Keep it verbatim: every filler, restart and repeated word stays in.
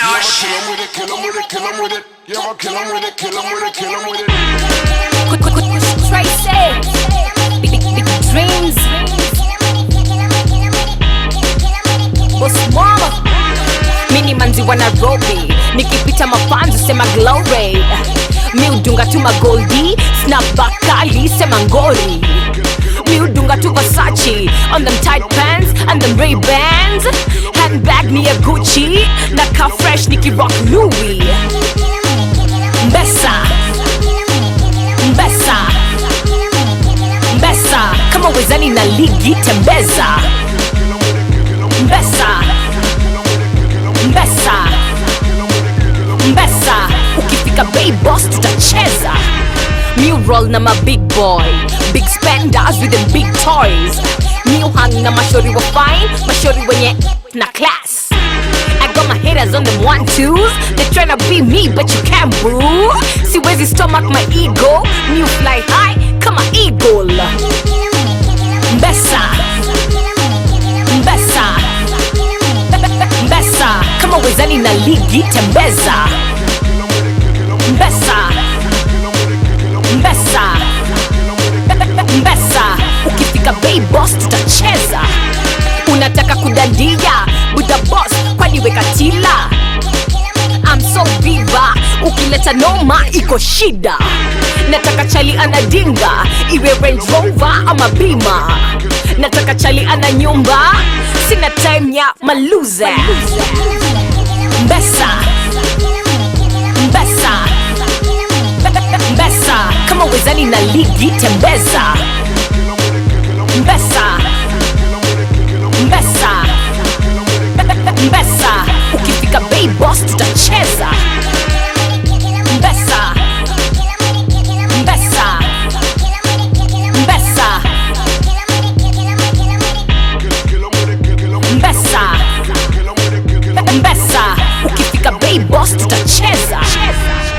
Tosh. Kill 'em with it, kill 'em with it, kill 'em with it. Yeah, kill 'em with it, kill 'em with it, kill 'em with it. Quick, quick, quick, Tracy. Big, big, big dreams. Boss mama. Mini manzi wa Nairobi. Nikipita mafanzu sema glory. Mi udunga tu magoldi. Snapback kali sema ngori. Mi udunga tu Versace. On them tight pants and them Ray-Bans. Handbag ni ya Gucci. Naka fresh niki rock Louis. Mbesa Mbesa Mbesa kama wezani na ligi tembeza. Mbesa Mbesa Mbesa ukifika Bay Boss tutacheza. New roll na ma big boy, big spenders with them big toys. New hang na mashori wa fine, mashori wenye na class. I got my haters on them one twos. They tryna be me but you can't boo. Siwezi stomach my ego. New fly high kama eagle. Mbesa Mbesa Mbesa kama wezani na ligi tembeza. Mbesa Mbesa Mbesa ukifika Bay Boss tutacheza. Unataka kudandia Buddha boss kwani weka tila. I'm so viva ukileta noma iko shida. Nataka chali anadinga iwe Range Rover ama bima. Nataka chali ana nyumba sina time ya maluze. Mbesa Mbesa Mbesa kama wezani na ligi tembeza. Mbesa Mbesa Mbesa ukifika Bay Boss tutacheza. Mbesa Mbesa Mbesa Mbesa Mbesa ukifika Bay Boss tutacheza.